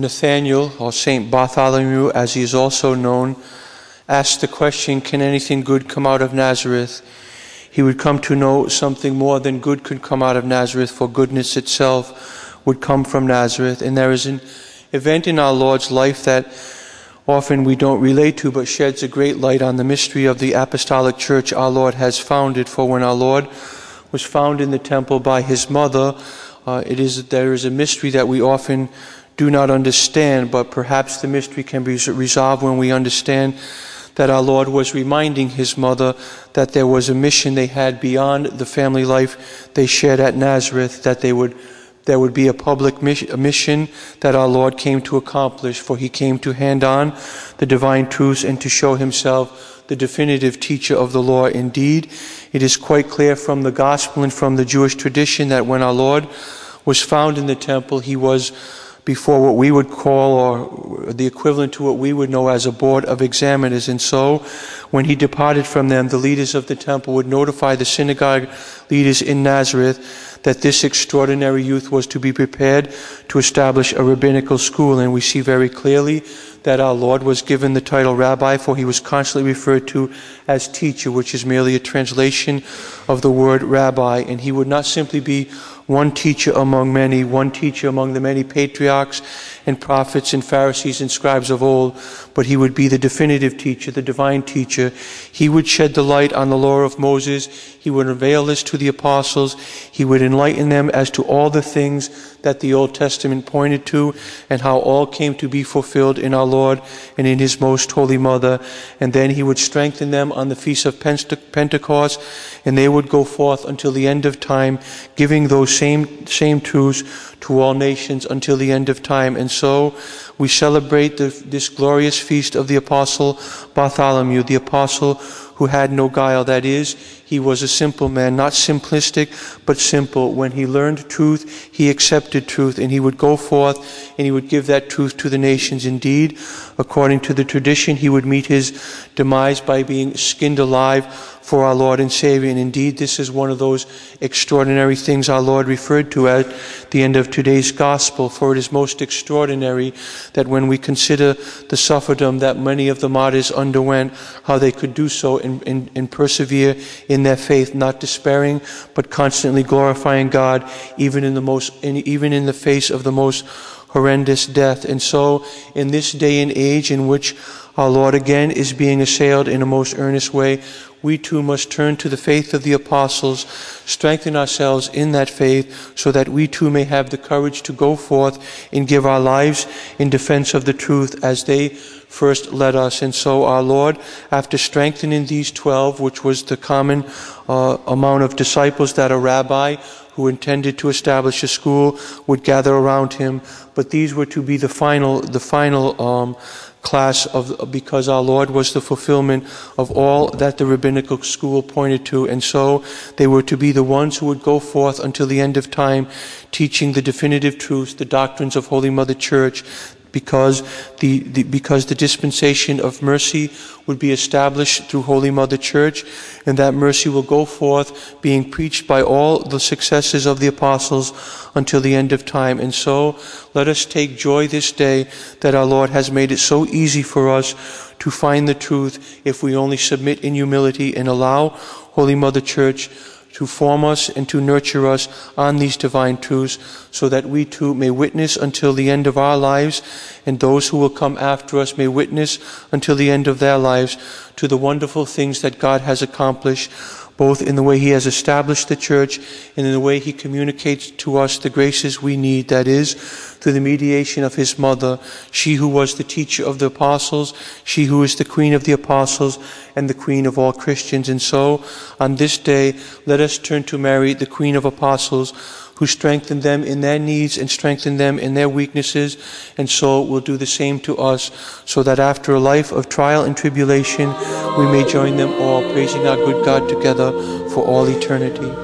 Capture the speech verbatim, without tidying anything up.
Nathaniel, or Saint Bartholomew as he is also known, asked the question, can anything good come out of Nazareth? He would come to know something more than good could come out of Nazareth, for goodness itself would come from Nazareth. And there is an event in our Lord's life that often we don't relate to, but sheds a great light on the mystery of the apostolic church our Lord has founded. For when our Lord was found in the temple by his mother, uh, it is there is a mystery that we often do not understand, but perhaps the mystery can be resolved when we understand that our Lord was reminding his mother that there was a mission they had beyond the family life they shared at Nazareth, that they would there would be a public mission, a mission that our Lord came to accomplish, for he came to hand on the divine truths and to show himself the definitive teacher of the law. Indeed, it is quite clear from the gospel and from the Jewish tradition that when our Lord was found in the temple, he was before what we would call, or the equivalent to what we would know as a board of examiners. And so, when he departed from them, the leaders of the temple would notify the synagogue leaders in Nazareth that this extraordinary youth was to be prepared to establish a rabbinical school. And we see very clearly that our Lord was given the title rabbi, for he was constantly referred to as teacher, which is merely a translation of the word rabbi. And he would not simply be one teacher among many, one teacher among the many patriarchs and prophets and Pharisees and scribes of old, but he would be the definitive teacher, the divine teacher. He would shed the light on the law of Moses. He would unveil this to the apostles. He would enlighten them as to all the things that the Old Testament pointed to, and how all came to be fulfilled in our Lord and in his most holy mother. And then he would strengthen them on the feast of Pentecost, and they would go forth until the end of time, giving those same same truths to all nations until the end of time. And so we celebrate the, this glorious feast of the Apostle Bartholomew, the apostle who had no guile. That is, he was a simple man, not simplistic, but simple. When he learned truth, he accepted truth, and he would go forth and he would give that truth to the nations. Indeed, according to the tradition, he would meet his demise by being skinned alive for our Lord and Savior. And indeed, this is one of those extraordinary things our Lord referred to at the end of today's gospel. For it is most extraordinary that when we consider the sufferdom that many of the martyrs underwent, how they could do so and, and, and persevere in their faith, not despairing, but constantly glorifying God, even in the most, in, even in the face of the most horrendous death. And so, in this day and age in which our Lord again is being assailed in a most earnest way, we too must turn to the faith of the apostles, strengthen ourselves in that faith, so that we too may have the courage to go forth and give our lives in defense of the truth as they first led us. And so our Lord, after strengthening these twelve, which was the common uh, amount of disciples that a rabbi who intended to establish a school would gather around him, but these were to be the final, the final um, class of, because our Lord was the fulfillment of all that the rabbinical school pointed to. And so they were to be the ones who would go forth until the end of time, teaching the definitive truths, the doctrines of Holy Mother Church, because the, the because the dispensation of mercy would be established through Holy Mother Church, and that mercy will go forth being preached by all the successors of the apostles until the end of time. And so let us take joy this day that our Lord has made it so easy for us to find the truth if we only submit in humility and allow Holy Mother Church to form us and to nurture us on these divine truths, so that we too may witness until the end of our lives, and those who will come after us may witness until the end of their lives to the wonderful things that God has accomplished, both in the way he has established the church and in the way he communicates to us the graces we need, that is, through the mediation of his mother, she who was the teacher of the apostles, she who is the queen of the apostles and the queen of all Christians. And so, on this day, let us turn to Mary, the queen of apostles, who strengthened them in their needs and strengthened them in their weaknesses, and so will do the same to us, so that after a life of trial and tribulation, we may join them all, praising our good God together for all eternity.